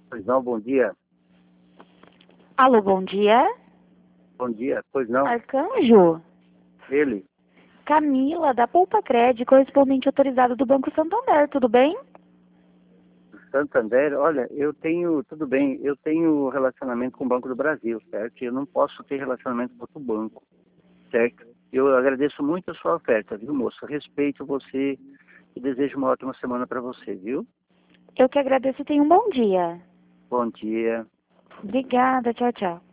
Pois não, bom dia. Alô, bom dia. Bom dia, pois não. Arcanjo? Ele, Camila, da Poupa Cred, correspondente autorizado do Banco Santander, tudo bem? Santander, olha, tudo bem, eu tenho relacionamento com o Banco do Brasil, certo? Eu não posso ter relacionamento com outro banco, certo? Eu agradeço muito a sua oferta, viu, moça? Respeito você e desejo uma ótima semana para você, viu? Eu que agradeço e tenha um bom dia. Bom dia. Obrigada, tchau, tchau.